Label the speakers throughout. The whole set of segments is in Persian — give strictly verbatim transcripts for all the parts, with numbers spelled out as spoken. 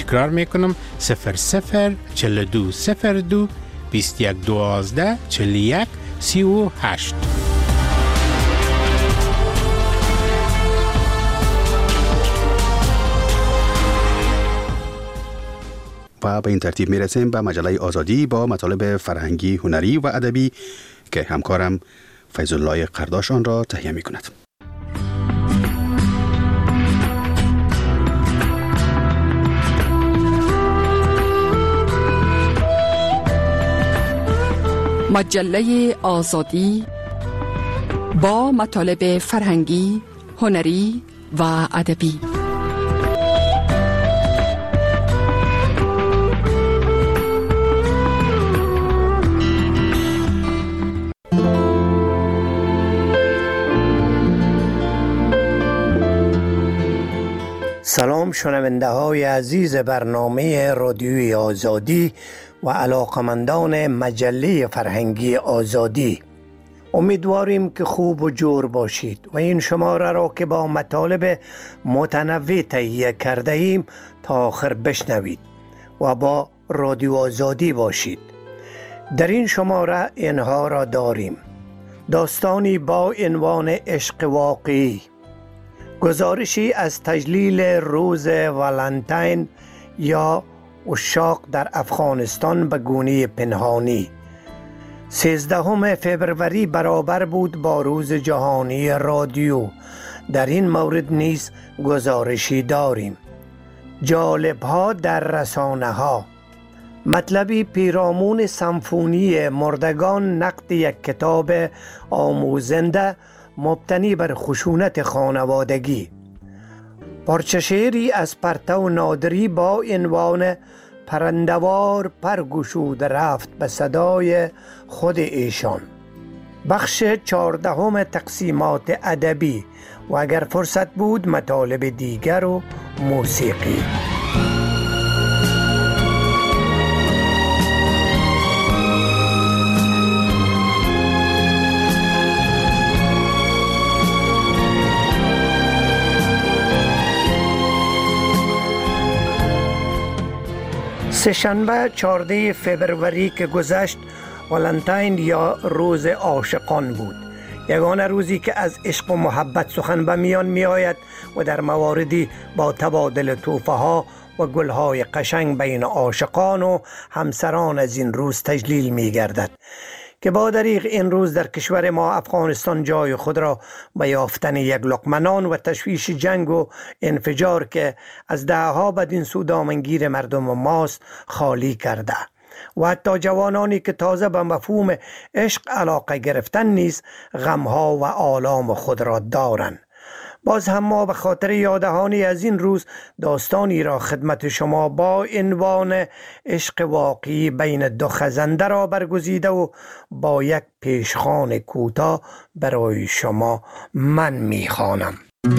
Speaker 1: تکرار میکنم صفر صفر چل دو صفر دو بیست یک دوازده چل یک سی و هشت.
Speaker 2: و به این ترتیب میرسیم به مجله آزادی با مطالب فرهنگی، هنری و ادبی که همکارم فیض الله قرداش آن را تهیه می کند.
Speaker 3: مجله آزادی با مطالب فرهنگی، هنری و ادبی.
Speaker 4: سلام شنونده های عزیز برنامه رادیوی آزادی و علاقمندان مجله فرهنگی آزادی. امیدواریم که خوب و جور باشید و این شماره را که با مطالب متنوع تهیه کرده ایم تا آخر بشنوید و با رادیو آزادی باشید. در این شماره اینها را داریم: داستانی با عنوان عشق واقعی، گزارشی از تجلیل روز والنتین یا عشاق در افغانستان به گونه پنهانی. سیزدهم فوریه برابر بود با روز جهانی رادیو. در این مورد نیز گزارشی داریم. جالب‌ها در رسانه ها، مطلبی پیرامون سمفونی مردگان، نقد یک کتاب آموزنده مبتنی بر خشونت خانوادگی، پارچه شعری از پرتو نادری با عنوان پرندوار پرگشود رفت به صدای خود ایشان. بخش چهاردهم تقسیمات ادبی و اگر فرصت بود مطالب دیگر و موسیقی. سه‌شنبه چهاردهم فوریه که گذشت والنتین یا روز عاشقان بود. یگانه روزی که از عشق و محبت سخن به میان می آید و در مواردی با تبادل تحفه ها و گلهای قشنگ بین عاشقان و همسران از این روز تجلیل می گردد که با دریغ این روز در کشور ما افغانستان جای خود را به یافتن یک لقمه نان و تشویش جنگ و انفجار که از دهها بدین سو دامنگیر مردم ماست خالی کرده و حتی جوانانی که تازه به مفهوم عشق علاقه گرفتن نیز غمها و آلام خود را دارند. باز هم ما به خاطر یادهانی از این روز داستانی را خدمت شما با عنوان عشق واقعی بین دو خزنده را برگزیده و با یک پیشخوان کوتاه برای شما من میخوانم.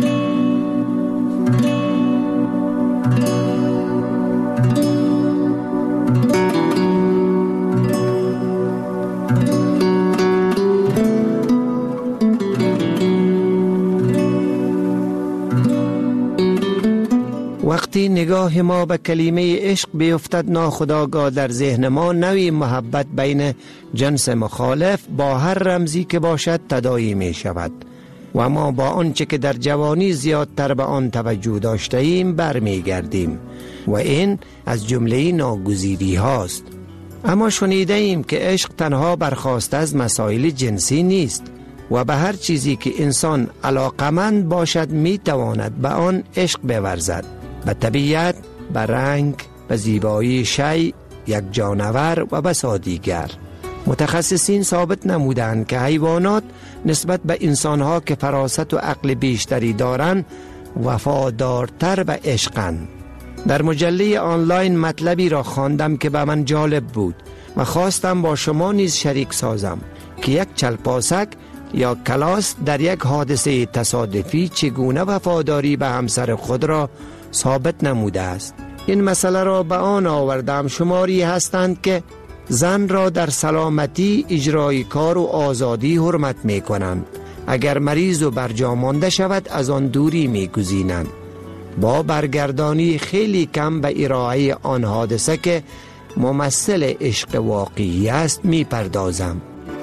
Speaker 5: وقتی نگاه ما به کلمه عشق بیفتد ناخودآگاه در ذهن ما نوعی محبت بین جنس مخالف با هر رمزی که باشد تداعی می شود و ما با آنچه که در جوانی زیادتر به آن توجه داشته ایم برمی گردیم و این از جمله ناگزیری هاست. اما شنیده ایم که عشق تنها برخاسته از مسائل جنسی نیست و به هر چیزی که انسان علاقمند باشد می تواند به آن عشق بورزد، به طبیعت، به رنگ، به زیبایی شیء، یک جانور و بسا دیگر. متخصصین ثابت نمودند که حیوانات نسبت به انسانها که فراست و عقل بیشتری دارند وفادارتر به عشقند. در مجله آنلاین مطلبی را خواندم که به من جالب بود و خواستم با شما نیز شریک سازم که یک چلپاسک یا کلاس در یک حادثه تصادفی چگونه وفاداری به همسر خود را ثابت نموده است. این مسئله را به آن آوردم شماری هستند که زن را در سلامتی، اجرای کار و آزادی حرمت می کنند. اگر مریض و برجا مانده شود از آن دوری می گزینند. با برگردانی خیلی کم به ارائه آن حادثه که ممثل عشق واقعی است می پردازم.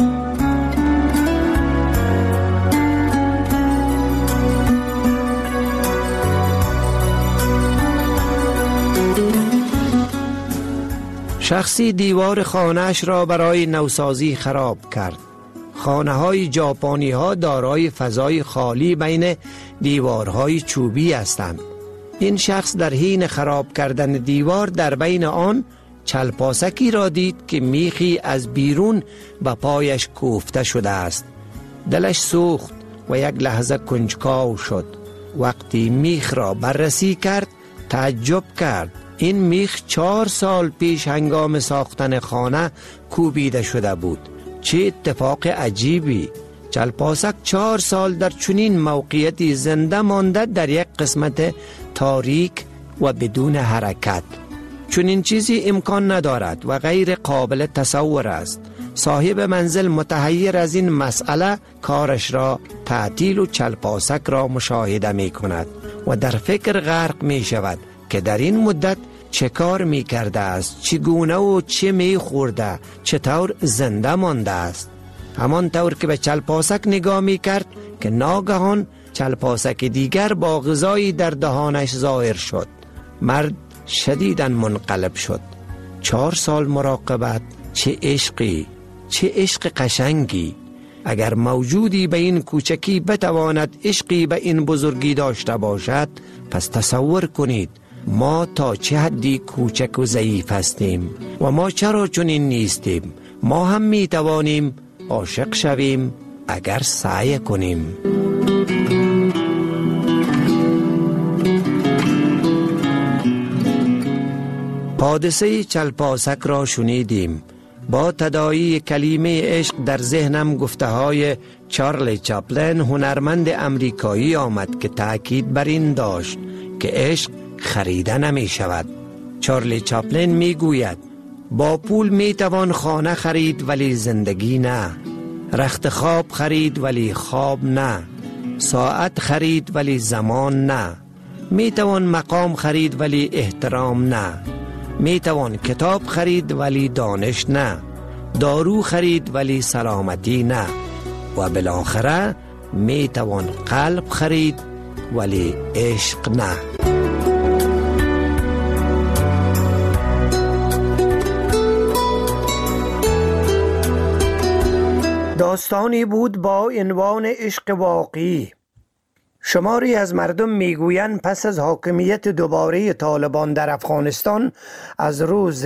Speaker 5: شخصی دیوار خانه‌اش را برای نوسازی خراب کرد. خانه های ژاپنی ها دارای فضای خالی بین دیوارهای چوبی هستند. این شخص در حین خراب کردن دیوار در بین آن چلپاسکی را دید که میخی از بیرون به پایش کوفته شده است. دلش سوخت و یک لحظه کنجکاو شد. وقتی میخ را بررسی کرد تعجب کرد. این میخ چهار سال پیش هنگام ساختن خانه کوبیده شده بود. چه اتفاق عجیبی! چلپاسک چهار سال در چنین موقعیتی زنده مانده در یک قسمت تاریک و بدون حرکت. چنین چیزی امکان ندارد و غیر قابل تصور است. صاحب منزل متحیر از این مسئله کارش را تعطیل و چلپاسک را مشاهده می کند و در فکر غرق می شود که در این مدت چه کار می کرده است، چگونه و چه می خورده، چطور زنده مانده است. همان طور که به چلپاسک نگاه می کرد که ناگهان چلپاسک دیگر با غذایی در دهانش ظاهر شد. مرد شدیداً منقلب شد. چهار سال مراقبت، چه عشقی، چه عشق قشنگی. اگر موجودی به این کوچکی بتواند عشقی به این بزرگی داشته باشد، پس تصور کنید ما تا چه حدی کوچک و ضعیف هستیم و ما چرا چنین نیستیم. ما هم می توانیم عاشق شویم اگر سعی کنیم. حادثه چلپاسک را شنیدیم. با تداعی کلمه عشق در ذهنم گفته های چارلی چاپلین هنرمند امریکایی آمد که تأکید بر این داشت که عشق خریده نمی شود. چارلی چاپلین می گوید با پول می توان خانه خرید ولی زندگی نه. رخت خواب خرید ولی خواب نه. ساعت خرید ولی زمان نه. می توان مقام خرید ولی احترام نه. می توان کتاب خرید ولی دانش نه. دارو خرید ولی سلامتی نه. و بالاخره می توان قلب خرید ولی عشق نه.
Speaker 4: داستانی بود با عنوان عشق واقعی. شماری از مردم میگویند پس از حاکمیت دوباره طالبان در افغانستان از روز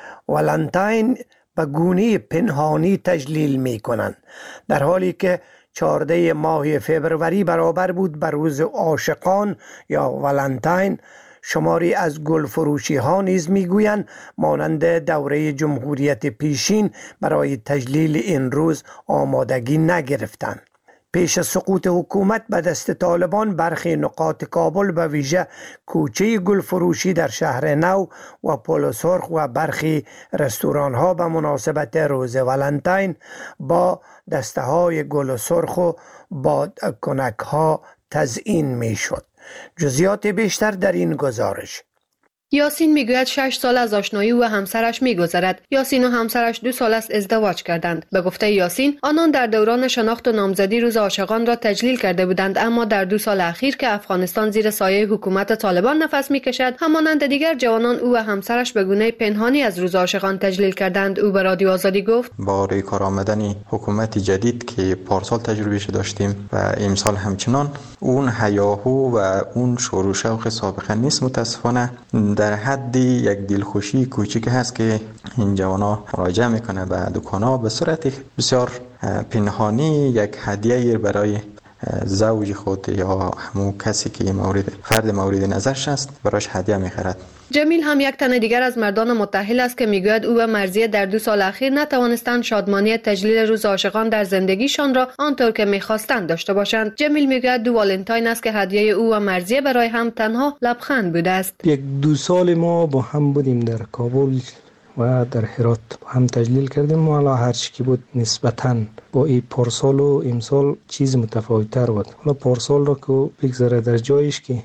Speaker 4: ولنتاین به گونه پنهانی تجلیل می کنند، در حالی که چهارده ماه فبروری برابر بود به روز عاشقان یا ولنتاین. شماری از گل فروشی ها نیز میگویند مانند دوره جمهوریت پیشین برای تجلیل این روز آمادگی نگرفتند. پیش از سقوط حکومت به دست طالبان برخی نقاط کابل به ویژه کوچه گل فروشی در شهر نو و پل سرخ و برخی رستوران ها به مناسبت روز ولنتاین با دسته های گل سرخ و بادکنک ها تزیین می شد. جزئیات بیشتر در این گزارش.
Speaker 6: یاسین میگوید شش سال از آشنایی و همسرش میگذرد. یاسین و همسرش دو سال است ازدواج کردند. به گفته یاسین آنان در دوران شناخت و نامزدی روز عاشقان را تجلیل کرده بودند، اما در دو سال اخیر که افغانستان زیر سایه حکومت طالبان نفس میکشد، همانند دیگر جوانان او و همسرش به گونه پنهانی از روز عاشقان تجلیل کردند. او به رادیو آزادی گفت
Speaker 7: با روی کار آمدن حکومت جدید که پارسال تجربهش داشتیم و امسال همچنان، اون هیاهو و اون شور و شوق سابقه نیست. متاسفانه در حد یک دلخوشی کوچیک هست که این جوانا مراجعه میکنه به دکانا به صورت بسیار پنهانی یک هدیه برای زوج خود یا همون کسی که مورد فرد مورد نظرش است براش هدیه میخرد.
Speaker 6: جمیل هم یک تن دیگر از مردان متأهل است که میگوید او و مرضیه در دو سال اخیر نتوانستند شادمانی تجلیل روز عاشقان در زندگیشان را آنطور که میخواستند داشته باشند. جمیل میگوید دو والنتاین است که هدیه او و مرضیه برای هم تنها لبخند بوده است.
Speaker 8: یک دو سال ما با هم بودیم در کابل و در هرات هم تجلیل کردیم و حالا هر چی که بود نسبتاً با این پارسال و امسال چیز متفاوت‌تر بود. حالا پارسال را که بگذاره در جایش که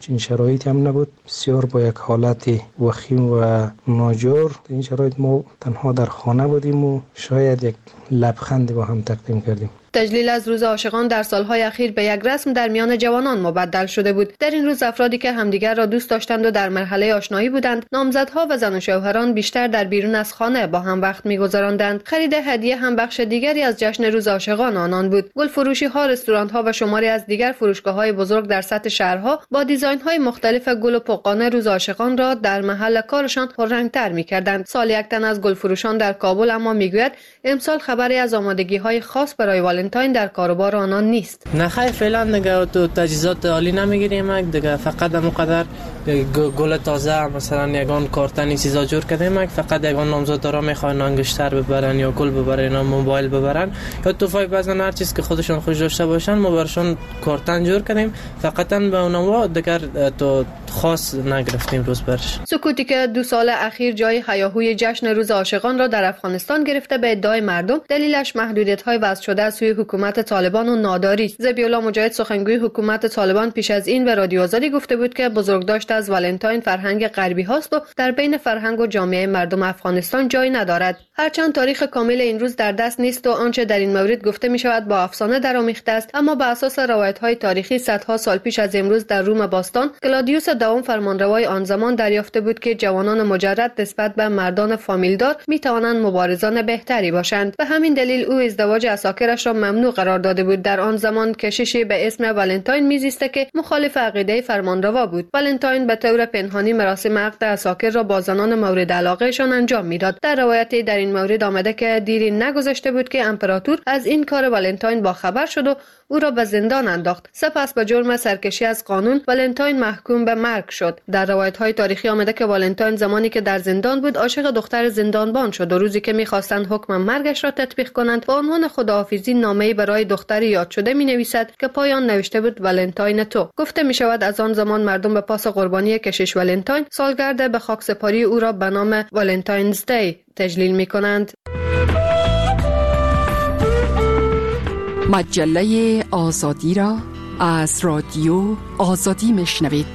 Speaker 8: چنین شرایطی هم نبود. بسیار با یک حالت وخیم و ناجور در این شرایط ما تنها در خانه بودیم و شاید یک لبخندی با هم تقدیم کردیم.
Speaker 6: تجلیل از روز عاشقان در سالهای اخیر به یک رسم در میان جوانان مبدل شده بود. در این روز افرادی که همدیگر را دوست داشتند و در مرحله آشنایی بودند، نامزدها و زن و شوهران بیشتر در بیرون از خانه با هم وقت می‌گذراندند. خرید هدیه هم بخش دیگری از جشن روز عاشقان آنان بود. گل فروشی ها، رستوران ها و شماری از دیگر فروشگاه‌های بزرگ در سطح شهرها با دیزاین‌های مختلف گل و پقانه روز عاشقان را در محل کارشان پررنگ‌تر می‌کردند. سال یک تن از گل فروشان در کابل اما میگوید امسال خبری از آمادگی‌های خاص برای والنتاین در کاروبار آنان نیست.
Speaker 9: نه خیر، فعلا دیگه تو تجهیزات عالی نمیگیریم دیگه، فقط همونقدر گل تازه مثلا یگان کارتنی چیزا جور کردیم، فقط یگان نامزدارا میخوان انگشتر ببرن یا گل ببرن یا موبایل ببرن یا توفای بزنن، هر چیز که خودشون خوش داشته باشن ما براشون کارتن جور کردیم، فقط به اونها دیگر تو خاص نگرفتیم روز برش. سکوتی که دو سال اخیر جای هیاهوی جشن روز عاشقان را در افغانستان گرفته به ادعای مردم، دلیلش محدودیت‌های وضع شده از سوی حکومت طالبان و ناداری است. ذبیح‌الله مجاهد سخنگوی حکومت طالبان پیش از این به رادیو آزادی گفته بود که بزرگداشت از والنتاین فرهنگ غربی هاست و در بین فرهنگ و جامعه مردم افغانستان جای ندارد. هرچند تاریخ کامل این روز در دست نیست و آنچه در این مورد گفته می شود با افسانه درآمیخته است، اما بر اساس روایت‌های تاریخی صدها سال پیش از امروز در روم باستان کلادیوس دوم فرمانروای آن زمان دریافته بود که جوانان مجرد نسبت به مردان فامیلدار می توانند مبارزان بهتری باشند. به همین دلیل او ازدواج عساکرش را ممنوع قرار داده بود. در آن زمان کشیشی به اسم والنتاین میزیسته که مخالف عقیده فرمانروا بود. والنتاین به طور پنهانی مراسم عقد عساکر را با زنان مورد علاقهشان انجام میداد. در روایتی در این مورد آمده که دیری نگذشته بود که امپراتور از این کار والنتاین با خبر شد و او را به زندان انداخت. سپس به جرم سرکشی از قانون والنتاین محکوم به مرگ شد. در روایت‌های تاریخی آمده که والنتاین زمانی که در زندان بود عاشق دختر زندانبان شد و روزی که می‌خواستند حکم مرگش را تطبیق کنند با عنوان خداحافظی نامه‌ای برای دختر یاد شده می‌نویسد که پایان نوشته بود والنتاین تو. گفته می‌شود از آن زمان مردم به پاس قربانی کشیش والنتاین سالگرد به خاکسپاری او را به نام والنتاینز دی تجلیل می‌کنند.
Speaker 3: مجله آزادی را از رادیو آزادی میشنوید.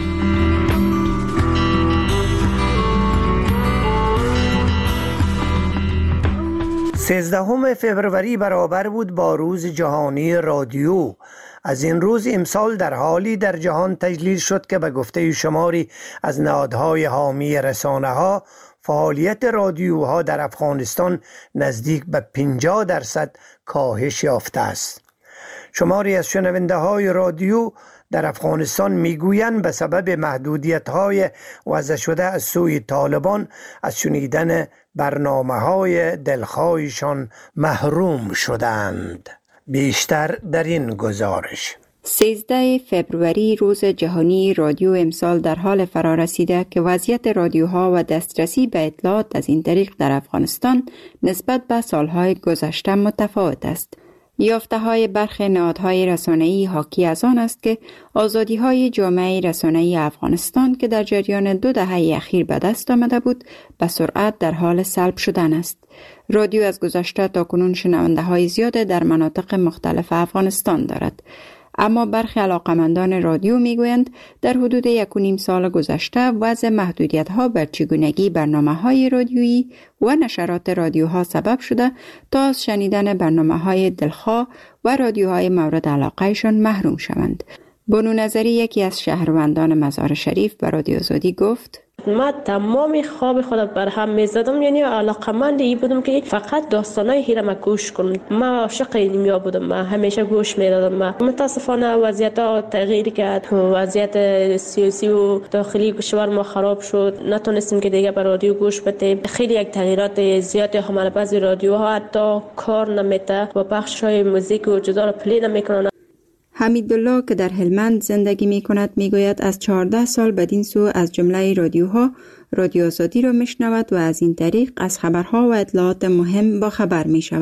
Speaker 4: سیزدهم فوریه برابر بود با روز جهانی رادیو. از این روز امسال در حالی در جهان تجلیل شد که به گفته شماری از نهادهای حامی رسانه‌ها فعالیت رادیوها در افغانستان نزدیک به پنجاه درصد کاهش یافته است. شماری از شنونده های رادیو در افغانستان میگویند به سبب محدودیت های وضع شده از سوی طالبان از شنیدن برنامه های دلخواهشان محروم شدند. بیشتر در این گزارش.
Speaker 10: سیزده فوریه روز جهانی رادیو امسال در حال فرا رسیده که وضعیت رادیوها و دسترسی به اطلاعات از این طریق در افغانستان نسبت به سالهای گذشته متفاوت است. یافته های برخی نهادهای رسانه‌ای حاکی از آن است که آزادی های جامعه رسانه‌ای افغانستان که در جریان دو دهه اخیر به دست آمده بود به سرعت در حال سلب شدن است. رادیو از گذشته تا کنون شنونده های زیاد در مناطق مختلف افغانستان دارد. اما برخی علاقمندان رادیو میگویند در حدود یک و نیم سال گذشته وضع محدودیت‌ها بر چگونگی برنامه‌های رادیویی و نشرات رادیوها سبب شده تا از شنیدن برنامه‌های دلخواه و رادیوهای مورد علاقهشان محروم شوند. بنو نظری یکی از شهروندان مزار شریف به رادیو آزادی گفت:
Speaker 11: من تمام خواب خودم بر هم میزدم، یعنی علاقمند ای بودم که فقط داستانای هیرم گوش کنم. من عاشق اینیا بودم، من همیشه گوش میدادم. من متاسفانه وضعیت ها تغییر کرد، وضعیت سیاسی و داخلی کشور ما خراب شد، نتونستیم که دیگه بر رادیو گوش بدیم. خیلی یک تغییرات زیادی هم بعضی رادیوها حتی کار نمیته و بخشای موزیک و جدا رو پلی نمیکنن.
Speaker 10: حمیدالله که در هلمند زندگی می کند می گوید از چهارده سال بدین سو از جمله رادیوها رادیو آزادی را می شنود و از این طریق از خبرها و اطلاعات مهم با خبر می شود.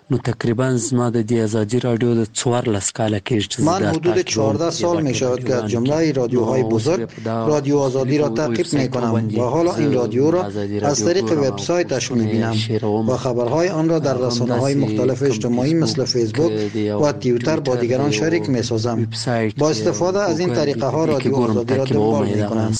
Speaker 12: نو تقریبا زما د دې ازادي رادیو د چهارلس کاله کېږي چې
Speaker 13: من حدود چهارده سال می شود که از جمله رادیوهای بزرگ رادیو آزادی را تعقیب می کنم و حالا این رادیو را از طریق وبسایتش می بینم و خبرهای آن را در رسانه‌های مختلف اجتماعی مثل فیسبوک و توییتر با دیگران شریک می سازم. با استفاده از این طریقه ها رادیو آزادی را دنبال می کنم.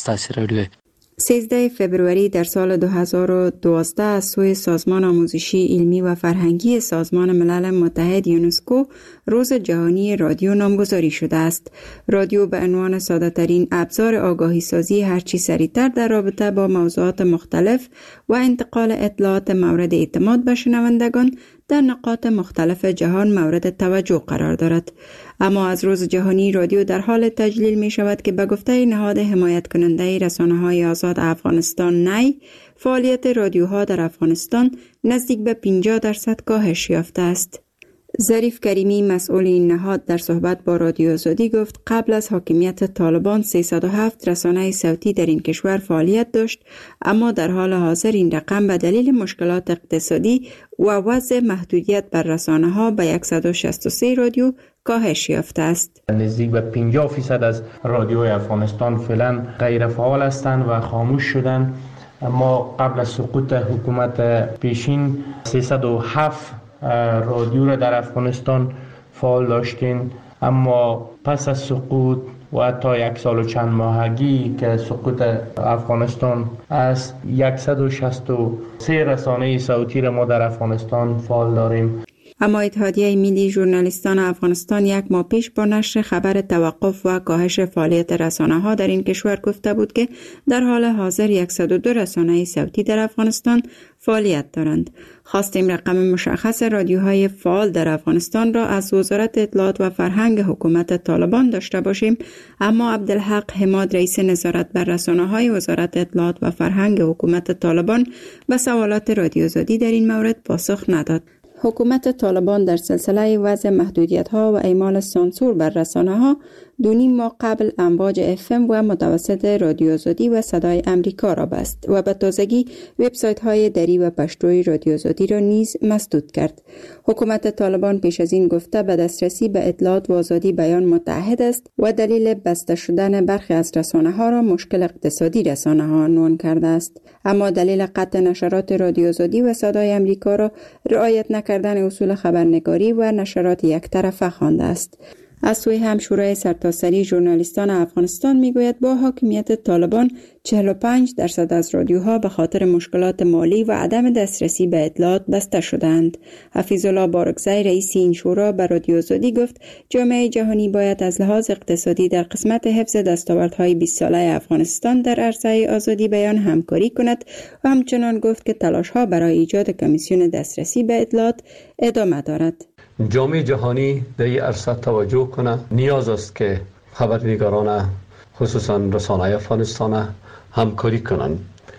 Speaker 10: سیزده فبروری در سال دو هزار و دوازده از سوی سازمان آموزشی علمی و فرهنگی سازمان ملل متحد یونسکو روز جهانی رادیو نامگذاری شده است. رادیو به عنوان ساده ترین ابزار آگاهی سازی هرچی سریعتر در رابطه با موضوعات مختلف و انتقال اطلاعات مورد اعتماد به شنوندگان در نقاط مختلف جهان مورد توجه قرار دارد. اما از روز جهانی رادیو در حال تجلیل می شود که به گفته نهاد حمایت کننده رسانه‌های آزاد افغانستان نی، فعالیت رادیوها در افغانستان نزدیک به پنجاه درصد کاهش یافته است. ظریف کریمی مسئول این نهاد در صحبت با رادیو آزادی گفت قبل از حاکمیت طالبان سیصد و هفت رسانه صوتی در این کشور فعالیت داشت، اما در حال حاضر این رقم به دلیل مشکلات اقتصادی و وضع محدودیت بر رسانه‌ها به صد و شصت و سه رادیو کاهش یافته است.
Speaker 14: نزدیک به پنجاه فیصد از رادیوهای افغانستان فعلا غیر فعال هستند و خاموش شدند. اما قبل از سقوط حکومت پیشین سیصد و هفت رادیو را در افغانستان فعال داشتین، اما پس از سقوط و تا یک سال و چند ماهگی که سقوط افغانستان از صد و شصت و سه رسانه صوتی را ما در افغانستان فعال داریم.
Speaker 10: اما اتحادیه ملی ژورنالیستان افغانستان یک ماه پیش با نشر خبر توقف و کاهش فعالیت رسانه‌ها در این کشور گفته بود که در حال حاضر صد و دو رسانه صوتی در افغانستان فعالیت دارند. خواستیم رقم مشخص رادیوهای فعال در افغانستان را از وزارت اطلاعات و فرهنگ حکومت طالبان داشته باشیم، اما عبدالحق حماد رئیس نظارت بر رسانه‌های وزارت اطلاعات و فرهنگ حکومت طالبان به سوالات رادیو آزادی در این مورد پاسخ نداد. حکومت طالبان در سلسله وضع محدودیت‌ها و اعمال سانسور بر رسانه‌ها دو نیم ماه قبل امواج اف ام و متوسط رادیو آزادی و صدای امریکا را بست و به تازگی وبسایت‌های دری و پشتوی رادیو آزادی را نیز مسدود کرد. حکومت طالبان پیش از این گفته به دسترسی به اطلاعات و آزادی بیان متحد است و دلیل بسته شدن برخی از رسانه‌ها را مشکل اقتصادی رسانه‌ها عنوان کرده است. اما دلیل قطع نشرات رادیو آزادی و صدای امریکا را رعایت نکردن اصول خبرنگاری و نشرات یک طرفه خوانده است. از سوی هم شورای سرتاسری ژورنالیستان افغانستان میگوید با حاکمیت طالبان چهل و پنج درصد از رادیوها به خاطر مشکلات مالی و عدم دسترسی به اطلاعات بسته شدند. حفیظ الله بارکزی رئیس این شورا به رادیو آزادی گفت جامعه جهانی باید از لحاظ اقتصادی در قسمت حفظ دستاوردهای بیست ساله افغانستان در عرصه آزادی بیان همکاری کند و همچنان گفت که تلاش‌ها برای ایجاد کمیسیون دسترسی به اطلاعات ادامه دارد.
Speaker 15: جامعه جهانی در این عرصه توجه کنه. نیاز است که خبرنگاران خصوصا رسانه‌های افغانستان همکاری کنند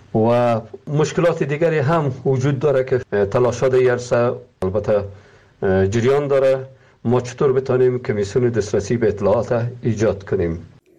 Speaker 15: و مشکلات دیگری هم وجود داره که تلاشات در این عرصه البته جریان داره. ما چطور بتانیم کمیسیون دسترسی به اطلاعات ایجاد کنیم؟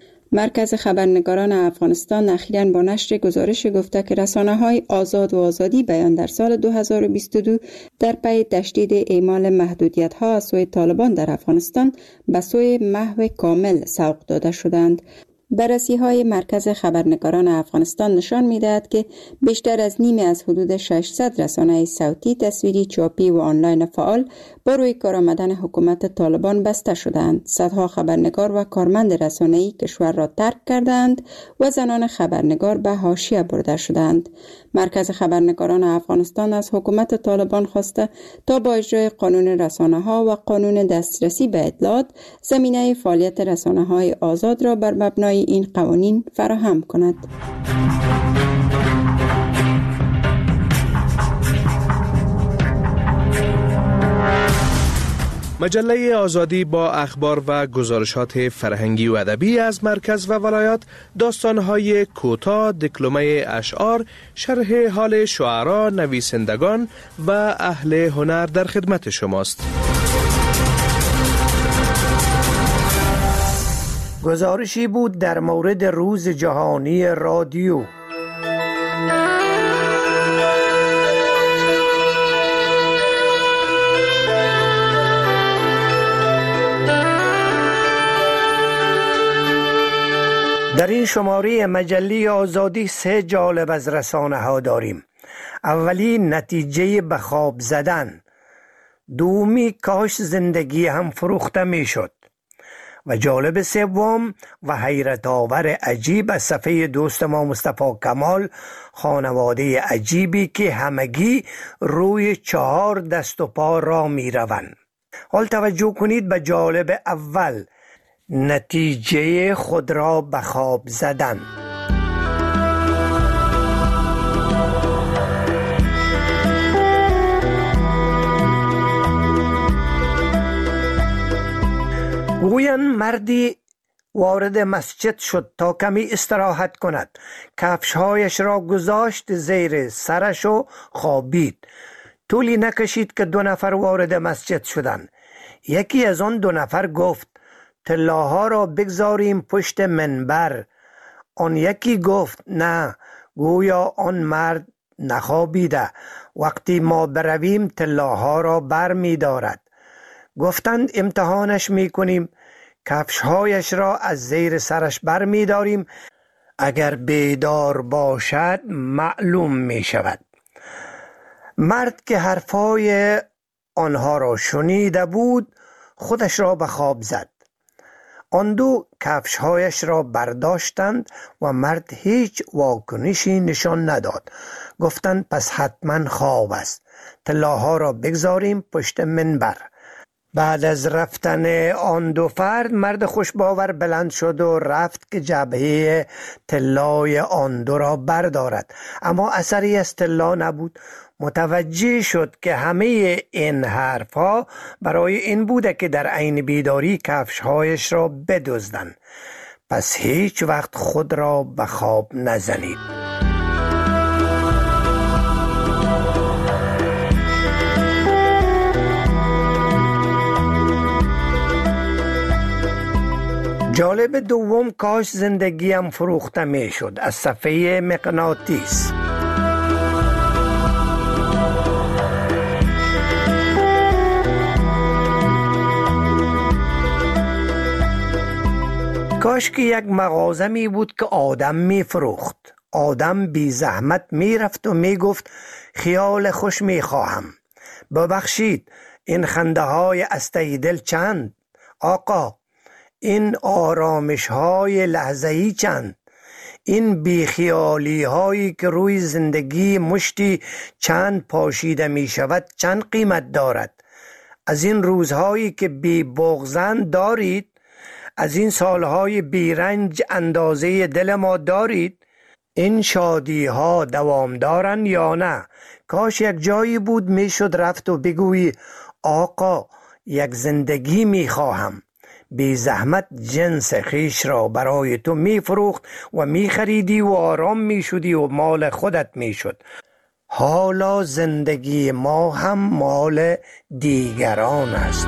Speaker 10: مرکز خبرنگاران افغانستان اخیراً با نشر گزارش گفته که رسانه‌های آزاد و آزادی بیان در سال دو هزار و بیست و دو در پی تشدید اعمال محدودیت‌ها از سوی طالبان در افغانستان به سوی محو کامل سوق داده شدند. بررسی‌های مرکز خبرنگاران افغانستان نشان می‌دهد که بیشتر از نیمی از حدود ششصد رسانه صوتی، تصویری، چاپی و آنلاین فعال با روی کار آمدن حکومت طالبان بسته شدند. صدها خبرنگار و کارمند رسانه‌ای کشور را ترک کردند و زنان خبرنگار به حاشیه برده شدند. مرکز خبرنگاران افغانستان از حکومت طالبان خواسته تا با اجرای قانون رسانه‌ها و قانون دسترسی به اطلاعات زمینه فعالیت رسانه‌های آزاد را بر مبنای این قوانین فراهم کند.
Speaker 16: مجله آزادی با اخبار و گزارشات فرهنگی و ادبی از مرکز و ولایات، داستان‌های کوتاه، دکلمه اشعار، شرح حال شعرا، نویسندگان و اهل هنر در خدمت شماست.
Speaker 4: گزارشی بود در مورد روز جهانی رادیو. در این شماره مجله آزادی سه جالب از رسانه ها داریم. اولی نتیجه به خواب زدن، دومی کاش زندگی هم فروخته می شد و جالب سوم و حیرت آور عجیب از صفحه دوست ما مصطفی کمال، خانواده عجیبی که همگی روی چهار دست و پا را می روند. حال توجه کنید به جالب اول، نتیجه خود را به خواب زدن. گویند مردی وارد مسجد شد تا کمی استراحت کند. کفشهایش را گذاشت زیر سرش و خوابید. طولی نکشید که دو نفر وارد مسجد شدند. یکی از آن دو نفر گفت طلاها را بگذاریم پشت منبر. آن یکی گفت نه، گویا آن مرد نخوابیده، وقتی ما برویم طلاها را بر می دارد. گفتند امتحانش می کنیم. کفشهایش را از زیر سرش بر می داریم، اگر بیدار باشد معلوم می شود. مرد که حرفای آنها را شنیده بود خودش را به خواب زد. آن دو کفشهایش را برداشتند و مرد هیچ واکنشی نشان نداد. گفتند پس حتما خواب است، طلاها را بگذاریم پشت منبر. بعد از رفتن آن دو فرد مرد خوشباور بلند شد و رفت که جبهه طلای آن دو را بردارد، اما اثری از طلا نبود. متوجه شد که همه این حرفها برای این بوده که در عین بیداری کفشهایش را بدزدند. پس هیچ وقت خود را به خواب نزنید. جالب دوم، کاش زندگیم فروخته می شد، از صفحه مغناطیس. کاش که یک مغازه می بود که آدم می فروخت. آدم بی زحمت می رفت و می گفت خیال خوش می خواهم. ببخشید این خنده های از ته دل چند؟ آقا این آرامش های لحظه‌ای چند؟ این بیخیالی هایی که روی زندگی مشتی چند پاشیده می شود چند قیمت دارد؟ از این روزهایی که بی بغضند دارید؟ از این سالهای بیرنج اندازه دل ما دارید؟ این شادی ها دوام دارن یا نه؟ کاش یک جایی بود می شد رفت و بگویی آقا یک زندگی می خواهم. بی زحمت جنس خیش را برای تو می فروخت و می خریدی و آرام می شدی و مال خودت می شد. حالا زندگی ما هم مال دیگران است.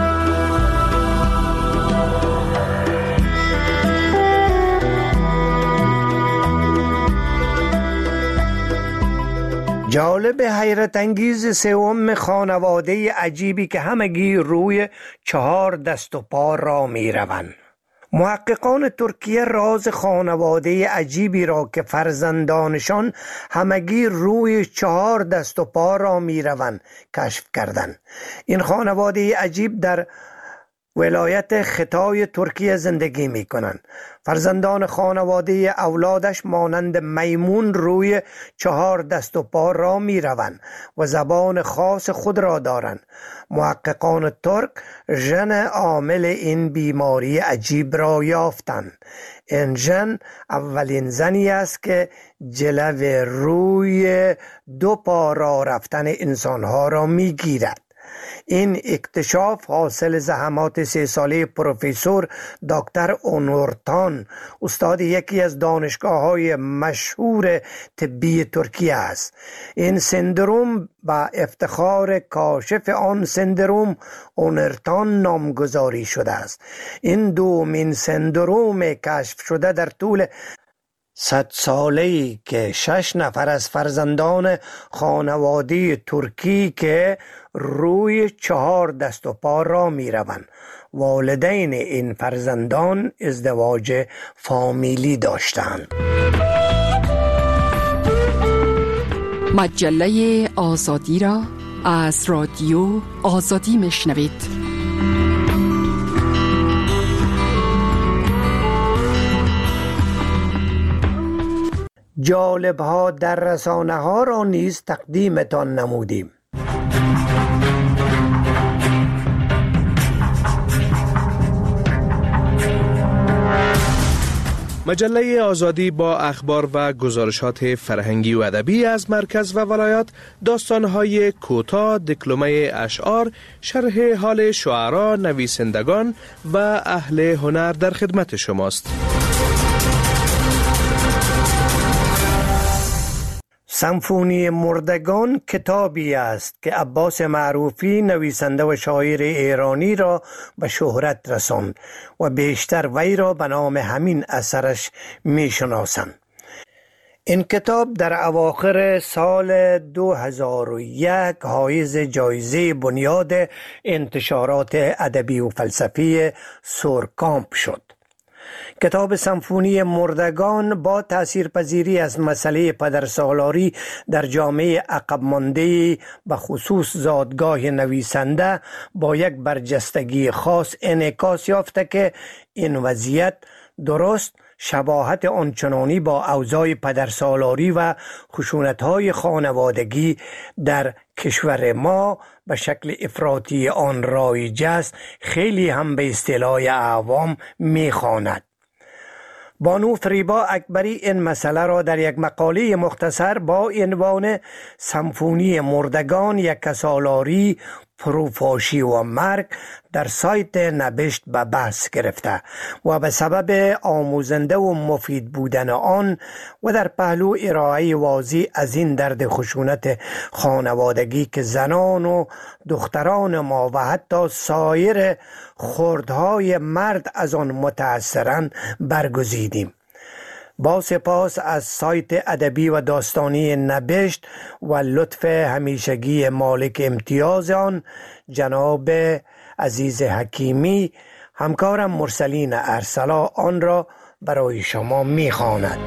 Speaker 4: جالب حیرت انگیز سوم، خانواده عجیبی که همگی روی چهار دست و پا را می روند. محققان ترکیه راز خانواده عجیبی را که فرزندانشان همگی روی چهار دست و پا را می روند کشف کردند. این خانواده عجیب در ولایت ختای ترکیه زندگی می کنند. فرزندان خانواده اولادش مانند میمون روی چهار دست و پا را می روند و زبان خاص خود را دارند. محققان ترک ژن عامل این بیماری عجیب را یافتند. این ژن اولین زنی است که جلو روی دو پا را رفتن انسانها را می گیرد. این اکتشاف حاصل زحمات سه ساله پروفسور دکتر اونورتان، استاد یکی از دانشگاه‌های مشهور طبی ترکیه است. این سندروم با افتخار کاشف آن سندروم اونورتان نامگذاری شده است. این دومین سندروم کشف شده در طول صد ساله‌ای که شش نفر از فرزندان خانواده ترکی که روی چهار دست و پا را می روند والدین این فرزندان ازدواج فامیلی داشتند.
Speaker 3: مجله آزادی را از رادیو آزادی میشنوید.
Speaker 4: جالب ها در رسانه ها را نیز تقدیمتان نمودیم.
Speaker 16: مجله آزادی با اخبار و گزارشات فرهنگی و ادبی از مرکز و ولایات، داستان‌های کوتاه، دکلمه اشعار، شرح حال شعرا، نویسندگان و اهل هنر در خدمت شماست.
Speaker 4: سمفونی مردگان کتابی است که عباس معروفی نویسنده و شاعر ایرانی را به شهرت رساند و بیشتر وی را به نام همین اثرش می شناسند. این کتاب در اواخر سال دو هزار و یک حایز جایزه بنیاد انتشارات ادبی و فلسفی سورکامپ شد. کتاب سمفونی مردگان با تاثیرپذیری از مسئله پدرسالاری در جامعه عقب مانده به خصوص زادگاه نویسنده با یک برجستگی خاص انعکاس یافته که این وضعیت درست شباهت آنچنانی با اوضاع پدرسالاری و خشونت‌های خانوادگی در کشور ما به شکل افراطی آن رایج است خیلی هم به اصطلاح عوام می‌خواند. بانو فریبا اکبری این مسئله را در یک مقاله مختصر با عنوان سمفونی مردگان، یک سالاری، پروفاشی و مرگ در سایت نبشت به بحث گرفته و به سبب آموزنده و مفید بودن آن و در پهلو ارائه واضح از این درد خشونت خانوادگی که زنان و دختران ما و حتی سایر خردهای مرد از آن متأثرند برگزیدیم. با سپاس از سایت ادبی و داستانی نبشت و لطف همیشگی مالک امتیاز آن جناب عزیز حکیمی، همکارم مرسلین ارسلا آن را برای شما می‌خواند.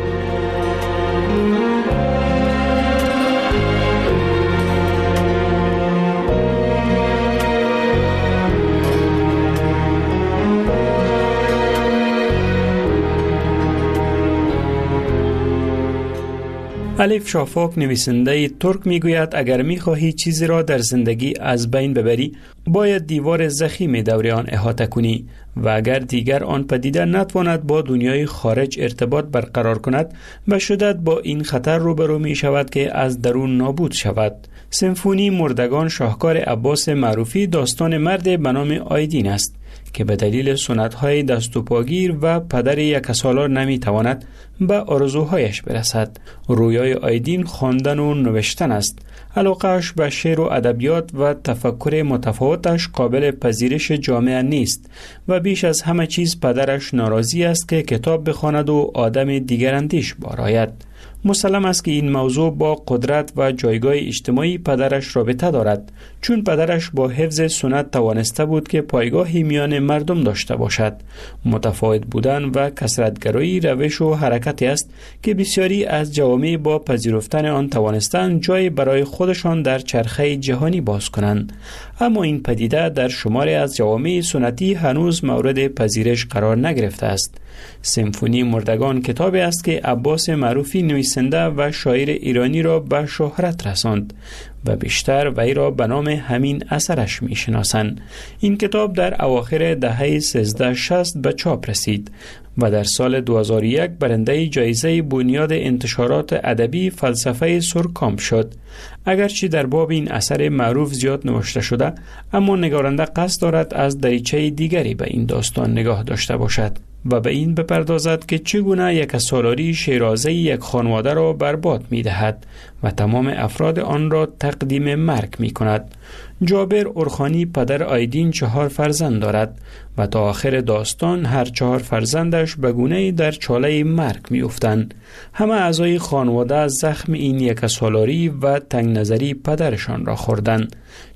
Speaker 17: الف شافاک نویسنده ترک میگوید اگر میخواهی چیزی را در زندگی از بین ببری باید دیوار ضخیم دور آن احاطه کنی و اگر دیگر آن پدیده نتواند با دنیای خارج ارتباط برقرار کند به شدت با این خطر روبرو می شود که از درون نابود شود. سمفونی مردگان شاهکار عباس معروفی داستان مرد به نام آیدین است که به دلیل سنت‌های دست و پاگیر و پدر یک سالار نمی‌تواند به آرزوهایش برسد. رویای آیدین خواندن و نوشتن است. علاقه‌اش به شعر و ادبیات و تفکر متفاوتش قابل پذیرش جامعه نیست و بیش از همه چیز پدرش ناراضی است که کتاب بخواند و آدم دیگراندیش بارآید. مسلم است که این موضوع با قدرت و جایگاه اجتماعی پدرش رابطه دارد، چون پدرش با حفظ سنت توانسته بود که پایگاهی میان مردم داشته باشد. متفاوت بودن و کثرت‌گرایی روش و حرکتی است که بسیاری از جوامع با پذیرفتن آن توانستند جای برای خودشان در چرخه جهانی باز کنند. اما این پدیده در شماری از جوامع سنتی هنوز مورد پذیرش قرار نگرفته است. سمفونی مردگان کتابی است که عباس معروفی نویسنده و شاعر ایرانی را به شهرت رساند و بیشتر وی را به نام همین اثرش می شناسند. این کتاب در اواخر دهه سیزده شصت به چاپ رسید و در سال دو هزار و یک برنده جایزه بنیاد انتشارات ادبی فلسفه سورکامپ شد. اگرچه در باب این اثر معروف زیاد نوشته شده، اما نگارنده قصد دارد از دریچه دیگری به این داستان نگاه داشته باشد و به این بپردازد که چگونه یک سالاری شیرازه یک خانواده را برباد می دهد و تمام افراد آن را تقدیم مرگ می کند. جابر اورخانی پدر آیدین چهار فرزند دارد و تا آخر داستان هر چهار فرزندش به گونه‌ای در چاله مرگ می افتند. همه اعضای خانواده زخم این یک سالاری و تنگ نظری پدرشان را خوردند.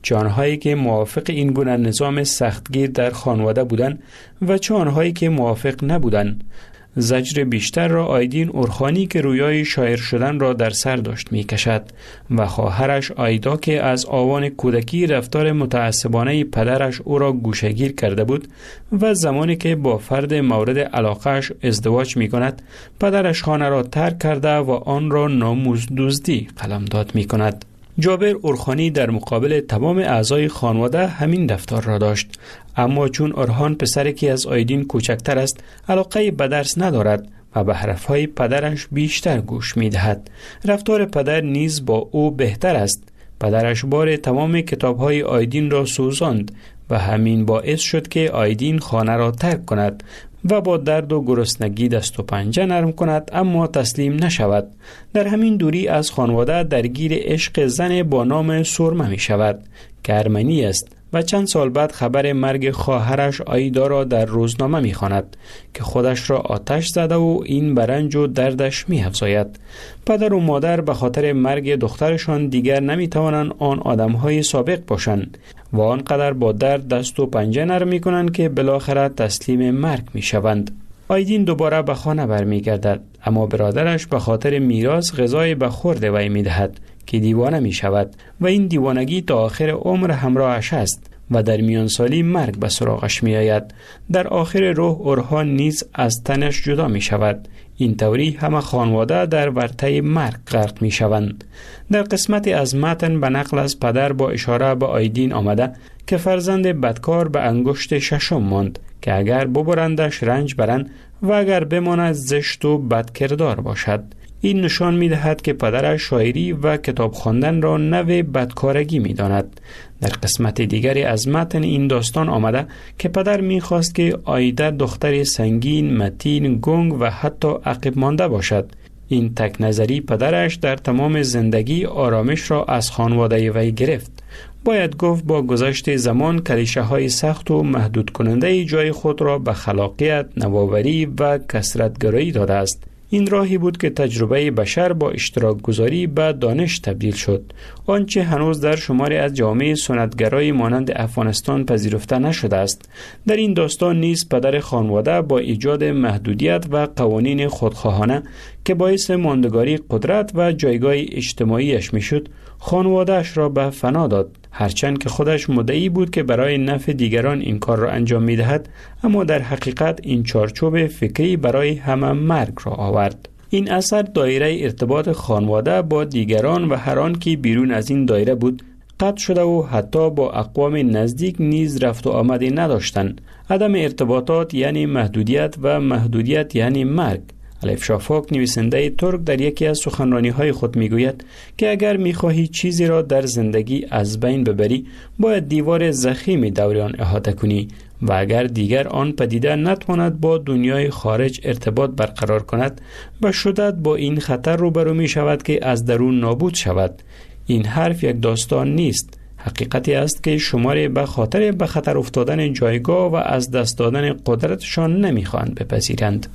Speaker 17: چه آنهایی که موافق این گونه نظام سختگیر در خانواده بودند و چه آنهایی که موافق نبودند. زجر بیشتر را آیدین اورخانی که رویای شاعر شدن را در سر داشت می کشد و خواهرش آیدا که از آوان کودکی رفتار متعصبانه پدرش او را گوشه‌گیر کرده بود و زمانی که با فرد مورد علاقهش ازدواج می کند پدرش خانه را ترک کرده و آن را ناموس دزدی قلمداد می کند. جابر اورخانی در مقابل تمام اعضای خانواده همین رفتار را داشت، اما چون اورخان پسری که از آیدین کوچکتر است علاقه به درس ندارد و به حرفهای پدرش بیشتر گوش می دهد. رفتار پدر نیز با او بهتر است. پدرش بار تمام کتابهای آیدین را سوزاند و همین باعث شد که آیدین خانه را ترک کند و با درد و گرسنگی دست و پنجه نرم کند اما تسلیم نشود. در همین دوری از خانواده درگیر عشق زن با نام سرمه می شود که ارمنی است و چند سال بعد خبر مرگ خواهرش آیدا را در روزنامه می خواند که خودش را آتش زده و این برنج و دردش می افزاید. پدر و مادر به خاطر مرگ دخترشان دیگر نمی توانند آن آدمهای سابق باشند و آنقدر با درد دست و پنجه نرم می کنند که بالاخره تسلیم مرگ می شوند. آیدین دوباره به خانه برمی گردد، اما برادرش به خاطر میراث غذای به خورد وی می دهد که دیوانه می شود و این دیوانگی تا آخر عمر همراهش است و در میان سالی مرگ به سراغش می آید. در آخر روح اورخان نیز از تنش جدا می شود. این طوری همه خانواده در ورطه مرگ غرق می شوند. در قسمتی از متن به نقل از پدر با اشاره به آیدین آمده که فرزند بدکار به انگشت ششم ماند که اگر ببرندش رنج برند و اگر بماند زشت و بدکردار باشد. این نشان می دهد که پدرش شاعری و کتاب خواندن را نوع بدکارگی می داند. در قسمت دیگری از متن این داستان آمده که پدر می خواست که آیده دختر سنگین، متین، گنگ و حتی عقب مانده باشد. این تک نظری پدرش در تمام زندگی آرامش را از خانواده وی گرفت. باید گفت با گذشت زمان کلیشه های سخت و محدود کننده جای خود را به خلاقیت، نوآوری و کثرت‌گرایی داده است. این راهی بود که تجربه بشر با اشتراک گذاری به دانش تبدیل شد. آنچه هنوز در شماری از جامعه سنتگرای مانند افغانستان پذیرفته نشده است. در این داستان نیز پدر خانواده با ایجاد محدودیت و قوانین خودخواهانه که باعث ماندگاری قدرت و جایگاه اجتماعیش میشد، خانواده‌اش را به فنا داد. هرچند که خودش مدعی بود که برای نفع دیگران این کار را انجام می دهد، اما در حقیقت این چارچوب فکری برای همه مرگ را آورد. این اثر دایره ارتباط خانواده با دیگران و هر آن که بیرون از این دایره بود قطع شده و حتی با اقوام نزدیک نیز رفت و آمدی نداشتند. عدم ارتباطات یعنی محدودیت و محدودیت یعنی مرگ. الیف شافاک نویسنده ترک در یکی از سخنرانی‌های خود میگوید که اگر می‌خواهی چیزی را در زندگی از بین ببری باید دیوار ضخیم دور آن احاطه کنی و اگر دیگر آن پدیده نتواند با دنیای خارج ارتباط برقرار کند به شدت با این خطر روبرو می‌شود که از درون نابود شود. این حرف یک داستان نیست، حقیقتی است که شماری به خاطر به خطر افتادن جایگاه و از دست دادن قدرتشان نمی‌خواهند بپذیرند.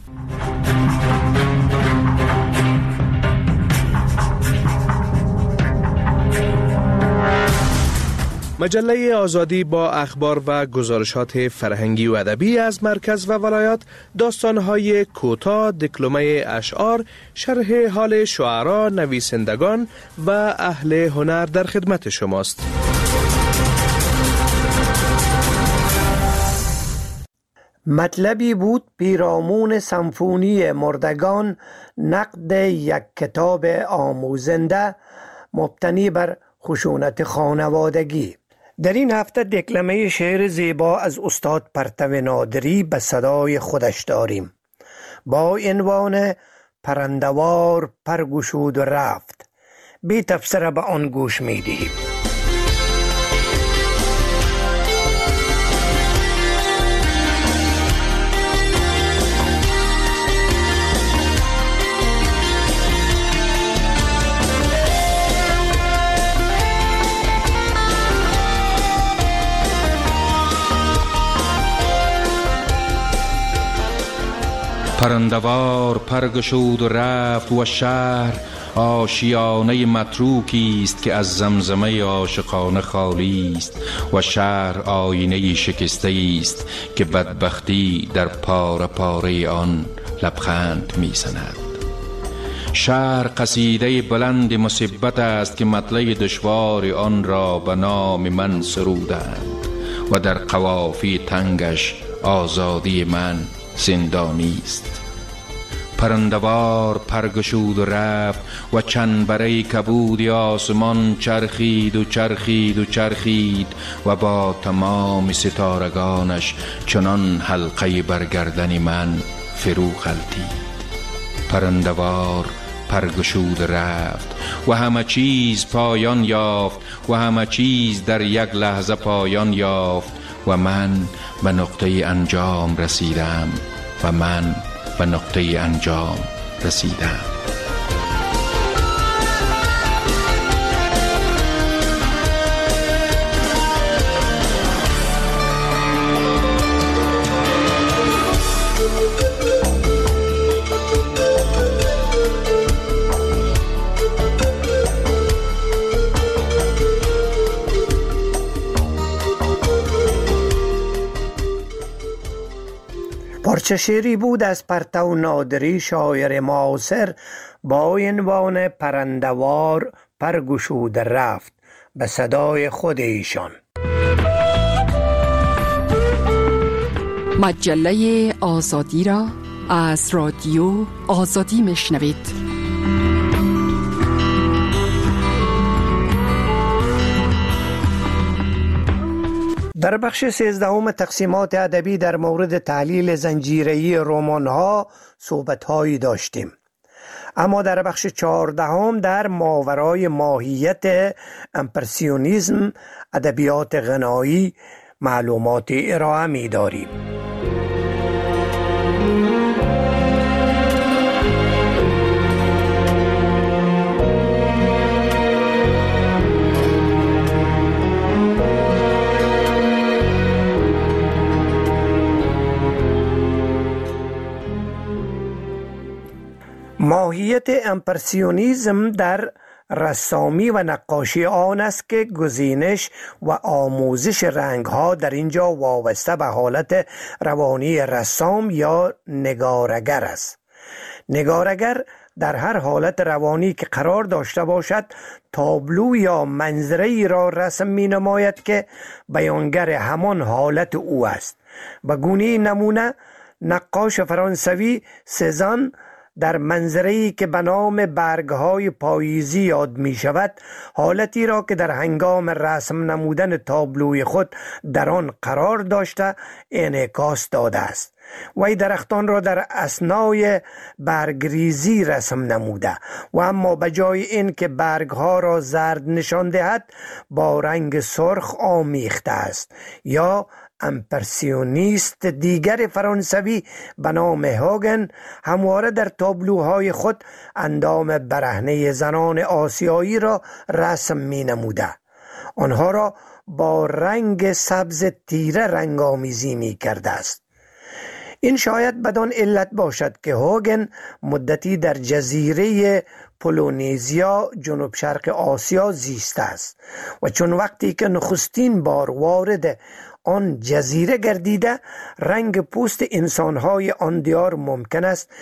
Speaker 16: مجله آزادی با اخبار و گزارشات فرهنگی و ادبی از مرکز و ولایات، داستان‌های کوتاه، دکلمه اشعار، شرح حال شعرا، نویسندگان و اهل هنر در خدمت شماست.
Speaker 4: مطلبی بود پیرامون سمفونی مردگان، نقد یک کتاب آموزنده مبتنی بر خشونت خانوادگی. در این هفته دکلمه شعر زیبا از استاد پرتو نادری به صدای خودش داریم با عنوان پرندوار پرگشود و رفت. بی تفسیر به آن گوش می دهیم.
Speaker 18: پرندوار پرگشود و رفت و شهر آشیانه متروکی است که از زمزمه عاشقانه خالی است و شهر آینه شکسته است که بدبختی در پاره پاره آن لبخند میزند. شهر قصیده بلند مصیبت است که مطلع دشوار آن را به نام من سرودند و در قوافی تنگش آزادی من زندانی است. پرندوار پرگشود و رفت و چنبره کبودی آسمان چرخید و چرخید و چرخید و با تمام ستارگانش چنان حلقه برگردن من فرو غلتید. پرندوار پرگشود رفت و همه چیز پایان یافت و همه چیز در یک لحظه پایان یافت و من به نقطه انجام رسیدم و من به نقطه انجام رسیدم.
Speaker 4: پارچه شعری بود از پرتو نادری شاعر معاصر با عنوان پرندوار پرگشود رفت به صدای خود ایشان.
Speaker 3: مجله آزادی را از رادیو آزادی میشنوید.
Speaker 4: در بخش سیزدهم تقسیمات ادبی در مورد تحلیل زنجیره‌ای رمان‌ها صحبت‌هایی داشتیم، اما در بخش چهاردهم در ماورای ماهیت امپرسیونیسم ادبیات غنایی معلومات ارائه می‌داریم. ماهیت امپرسیونیسم در رسامی و نقاشی آن است که گزینش و آموزش رنگ‌ها در اینجا وابسته به حالت روانی رسام یا نگارگر است. نگارگر در هر حالت روانی که قرار داشته باشد تابلو یا منظری را رسم می نماید که بیانگر همان حالت او است. به گونه نمونه نقاش فرانسوی سزان در منظره‌ای که به نام برگ‌های پاییزی یاد می شود حالتی را که در هنگام رسم نمودن تابلوی خود در آن قرار داشته انعکاس داده است. وی درختان را در اثنای برگریزی رسم نموده و اما به جای این که برگها را زرد نشان دهد با رنگ سرخ آمیخته است. یا امپرسیونیست دیگر فرانسوی به نام هوگن همواره در تابلوهای خود اندام برهنه زنان آسیایی را رسم می نموده. آنها را با رنگ سبز تیره رنگامیزی می کرده است. این شاید بدان علت باشد که هوگن مدتی در جزیره پولونیزیا جنوب شرق آسیا زیسته است و چون وقتی که نخستین بار وارد آن جزیره گردیده رنگ پوست انسانهای آن دیار ممکن است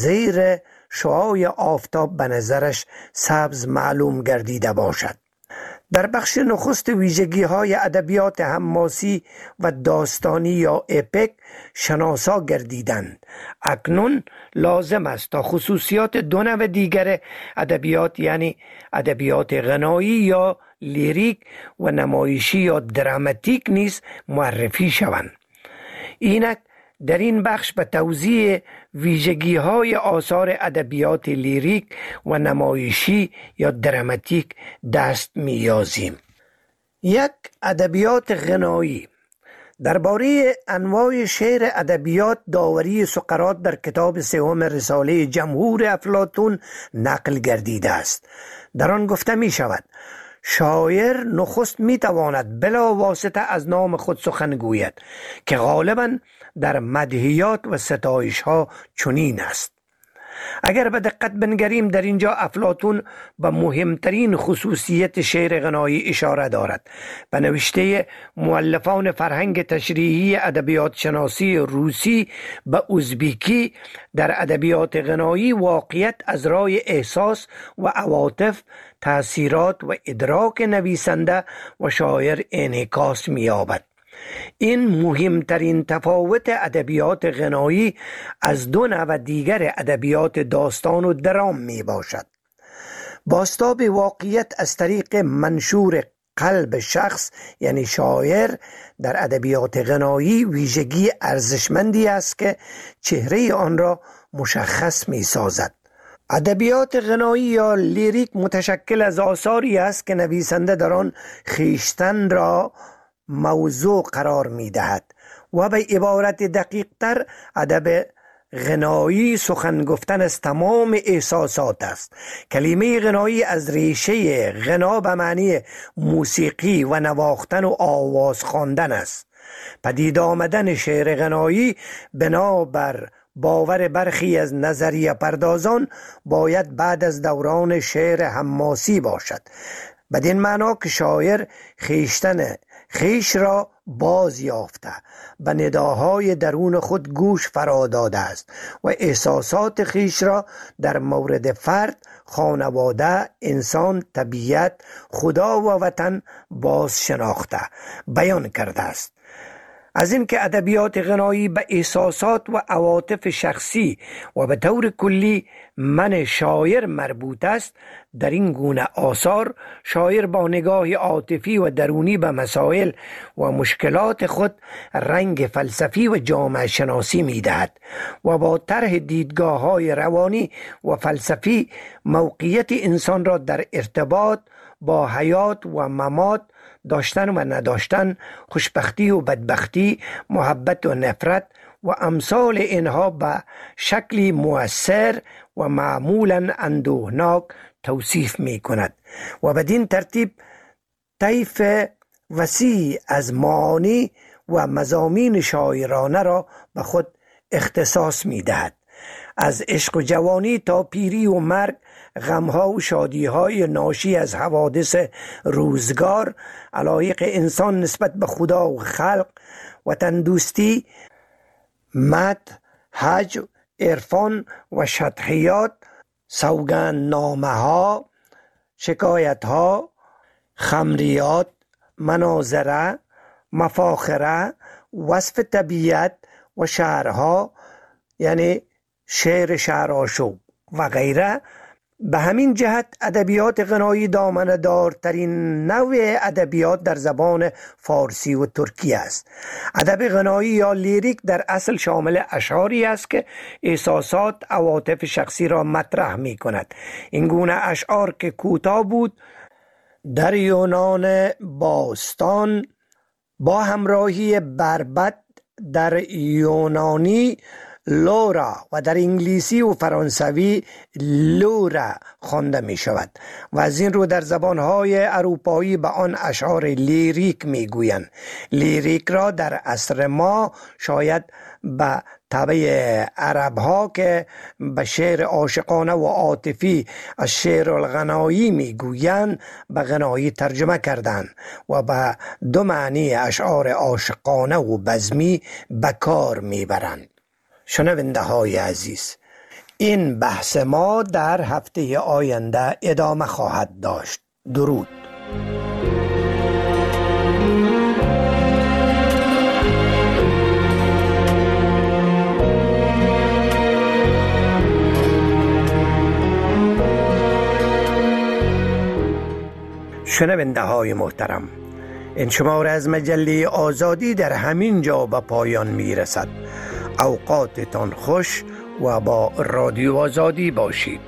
Speaker 4: زیر شعاع آفتاب به نظرش سبز معلوم گردیده باشد. در بخش نخست ویژگی های ادبیات حماسی و داستانی یا اپیک شناسا گردیدند. اکنون لازم است تا خصوصیات دو نوع دیگر ادبیات یعنی ادبیات غنایی یا لیریک و نمایشی یا دراماتیک نیز معرفی شوند. اینک در این بخش به توضیح ویژگی های آثار ادبیات لیریک و نمایشی یا دراماتیک دست می‌یازیم. یک، ادبیات غنایی. درباره انواع شعر ادبیات داوری سقراط در کتاب سوم رساله جمهور افلاطون نقل گردیده است. در آن گفته می شود شاعر نخست می تواند بلا واسطه از نام خود سخن گوید که غالباً در مدحیات و ستایش ها چنین است: اگر به دقت بنگریم در اینجا افلاطون به مهمترین خصوصیت شعر غنایی اشاره دارد. به نوشته مؤلفان فرهنگ تشریحی ادبیات شناسی روسی به ازبیکی، در ادبیات غنایی واقعیت از رای احساس و عواطف، تأثیرات و ادراک نویسنده و شاعر انعکاس می‌یابد. این مهمترین تفاوت ادبیات غنایی از دو نوع دیگر ادبیات داستان و درام می باشد. بازتاب واقعیت از طریق منشور قلب شخص یعنی شاعر در ادبیات غنایی ویژگی ارزشمندی است که چهره آن را مشخص می سازد. ادبیات غنایی یا لیریک متشکل از آثاری است که نویسنده در آن خویشتن را موضوع قرار می دهد و به عبارت دقیق تر ادب غنایی سخن گفتن از تمام احساسات است. کلمه غنایی از ریشه غنا به معنی موسیقی و نواختن و آواز خواندن است. پدید آمدن شعر غنایی بنابر باور برخی از نظریه پردازان باید بعد از دوران شعر حماسی باشد، بدین معنا که شاعر خویشتن خویش را باز یافته، به نداهای درون خود گوش فرا داده است و احساسات خویش را در مورد فرد، خانواده، انسان، طبیعت، خدا و وطن باز شناخته بیان کرده است. از این که ادبیات غنایی به احساسات و عواطف شخصی و به طور کلی من شاعر مربوط است، در این گونه آثار شاعر با نگاه عاطفی و درونی به مسائل و مشکلات خود رنگ فلسفی و جامعه شناسی می دهد و با طرح دیدگاه های روانی و فلسفی موقعیت انسان را در ارتباط با حیات و ممات، داشتن و نداشتن، خوشبختی و بدبختی، محبت و نفرت و امثال اینها به شکلی مؤثر و معمولا اندوهناک توصیف می کند و بدین ترتیب طیف وسیع از معانی و مضامین شاعرانه را به خود اختصاص می دهد. از عشق و جوانی تا پیری و مرگ، غمها و شادیهای ناشی از حوادث روزگار، علایق انسان نسبت به خدا و خلق، وطن دوستی، مدح، حج، عرفان و شطحیات، سوگند نامه ها، شکایت ها، خمریات، مناظره، مفاخره، وصف طبیعت و شعرها یعنی شعر شعرآشوب و غیره. به همین جهت ادبیات غنایی دامنه دارترین نوع ادبیات در زبان فارسی و ترکی است. ادب غنایی یا لیریک در اصل شامل اشعاری است که احساسات، عواطف شخصی را مطرح می کند. این گونه اشعار که کوتاه بود در یونان باستان با همراهی بربط در یونانی لورا و در انگلیسی و فرانسوی لورا خوانده می شود و از این رو در زبانهای اروپایی به آن اشعار لیریک می گویند. لیریک را در عصر ما شاید به طبع عرب ها که به شعر عاشقانه و عاطفی از شعر الغنایی می گویند به غنایی ترجمه کردند و به دو معنی اشعار عاشقانه و بزمی به کار می برند. شنونده های عزیز، این بحث ما در هفته آینده ادامه خواهد داشت. درود. شنونده های محترم، این شماره از مجله آزادی در همین جا به پایان می رسد. اوقاتتان خوش و با رادیو آزادی باشید.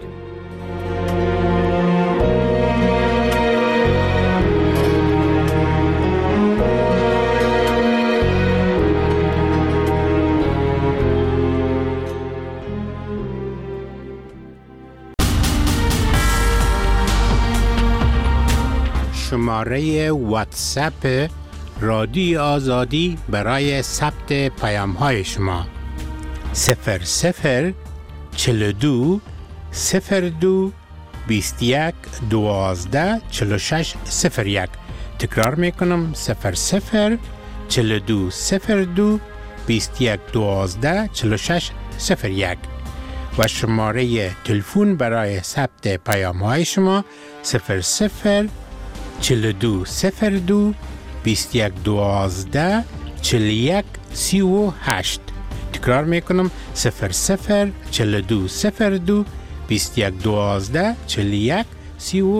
Speaker 1: شماره واتساپ رادیو آزادی برای ثبت پیام های شما صفر صفر چهل و دو صفر دو بیست و یک دوازده چهل و شش صفر یک. تکرار میکنم صفر صفر چهل و دو صفر دو بیست و یک دوازده چهل و شش صفر یک. و شماره تلفن برای ثبت پیام های شما صفر صفر چهل و دو صفر دو بیست و یک دوازده چهل و یک سی و هشت. تکرار میکنم صفر صفر چهل و دو صفر دو بیست و یک دوازده چهل و یک سی و